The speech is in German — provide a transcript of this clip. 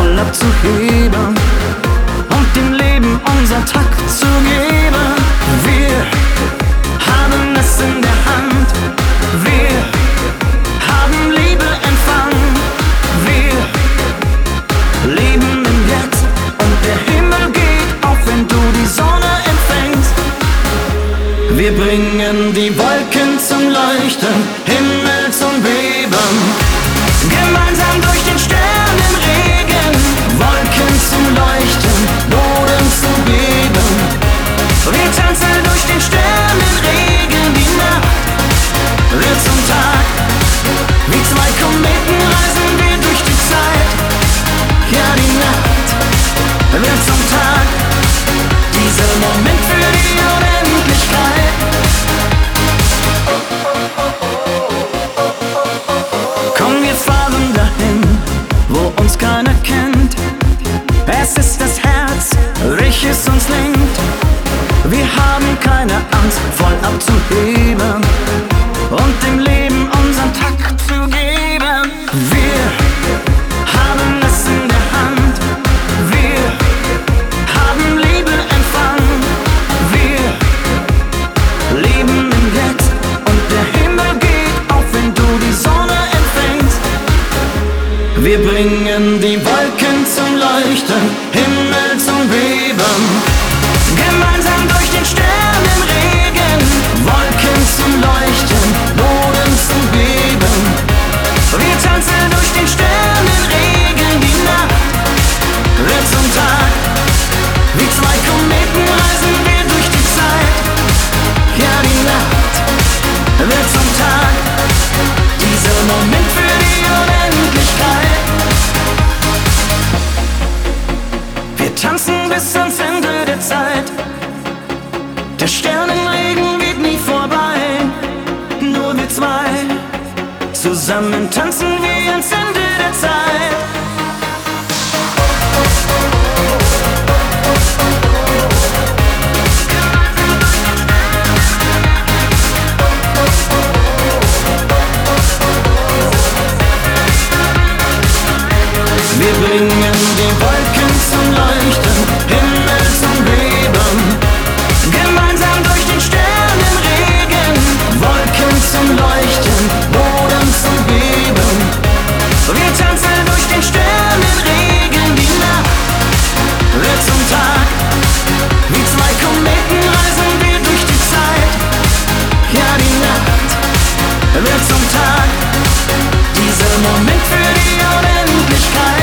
voll abzuheben und dem Leben unseren Takt zu geben. Wir haben es in der Hand, wir haben Liebe empfangen, wir leben im Jetzt und der Himmel geht auf, wenn du die Sonne empfängst. Wir bringen die Wolken zum Leuchten, Himmel zum Beben, gemeinsam durch den Sternenregen, Wolken zum Leuchten, Boden zu beben. Wir tanzen durch den Sternenregen, die Nacht wird zum Tag. Wie zwei Kometen reisen wir durch die Zeit. Ja, die Nacht wird zum Tag. Dieser Moment für die Unendlichkeit. Komm, wir fahren dahin, wo uns keiner kennt. Es ist das Herz, welches uns lenkt. Wir haben keine Angst, voll abzuheben und dem Leben unseren Takt zu geben. Wir haben es in der Hand, wir haben Liebe empfangen, wir leben im Jetzt und der Himmel geht auf, wenn du die Sonne empfängst. Wir bringen die Wolken zum Leuchten, Himmel zum Beben, gemeinsam durch den Sternenregen, Wolken zum Leuchten, Boden zum Beben. Wir tanzen durch den Sternenregen, die Nacht wird zum Tag. Wie zwei Kometen reisen wir durch die Zeit. Ja, die Nacht wird zum Tag. Dieser Moment für die Unendlichkeit. Wir tanzen bis ans Ende der Zeit. Der Sternenregen geht nie vorbei. Nur wir zwei, zusammen tanzen wir ans Ende der Zeit. Wir bringen die Wolken zum Leuchten, Himmel zum Beben, gemeinsam durch den Sternenregen, Wolken zum Leuchten, Boden zum Beben. Wir tanzen durch den Sternenregen, die Nacht wird zum Tag. Wie zwei Kometen reisen wir durch die Zeit. Ja, die Nacht wird zum Tag. Dieser Moment für die Unendlichkeit.